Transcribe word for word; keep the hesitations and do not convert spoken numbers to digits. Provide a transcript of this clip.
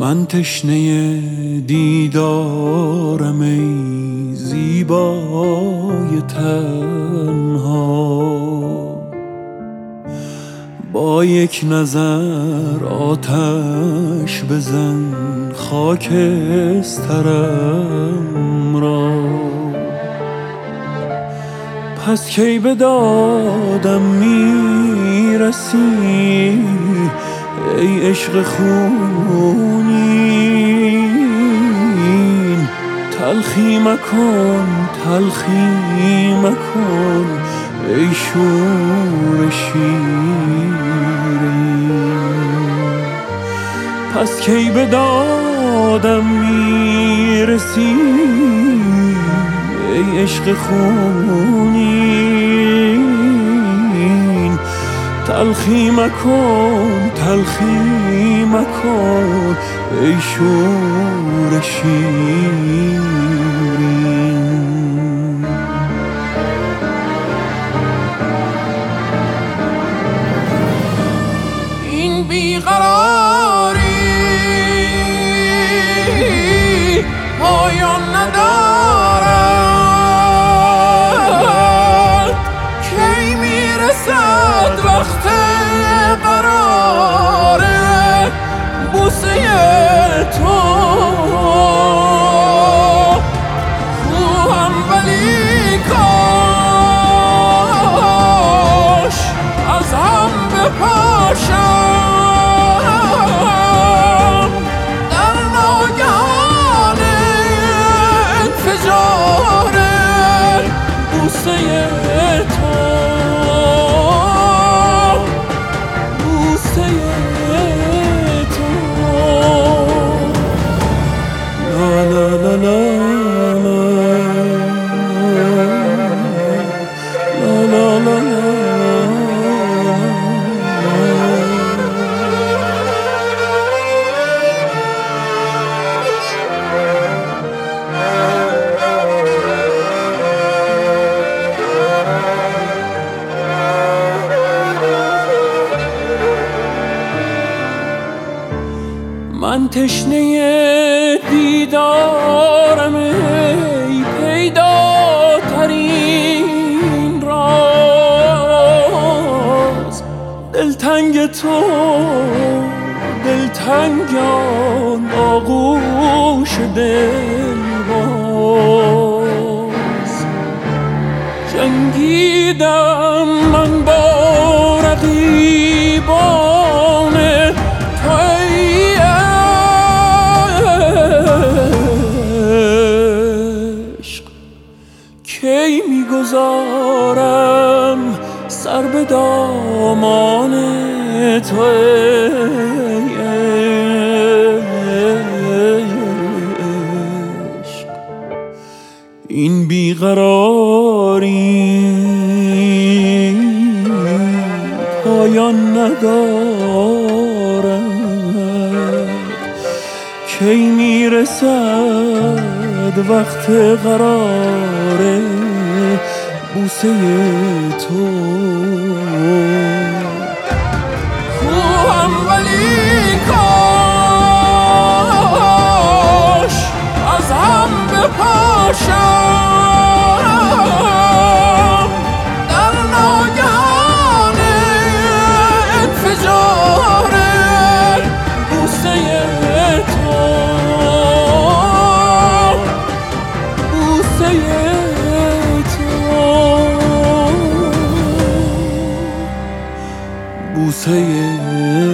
من تشنه دیدارم ای زیبای تنها، با یک نظر آتش بزن خاکسترم را. پس کی به دادم میرسی ای عشق خونین؟ تلخی مکن تلخی مکن ای شور شیرین. پس کی به دادم میرسی ای عشق خونین؟ تلخی مکن تلخی مکن ای شور شیرین. این بیقراری پایان ندارد، کی میرسد وقت قرار بوسه تو؟ خوهم ولی کاش از هم بپاشم در ناگهان انفجار بوسه تو. من تشنه دیدارم ای پیداترین راز. دلتنگ تو دلتنگان آغوش دلباز. جنگیدم من با رقیبان تو ای عشق، کی میگذارم سر به دامان تو ای عشق. این بیقراری پایان ندارد، کی میرسد وقت قرار بوسه تو؟ خوهم ولی کاش از هم بپاشم در ناگهان انفجار بوسه تو. بوسه بوسه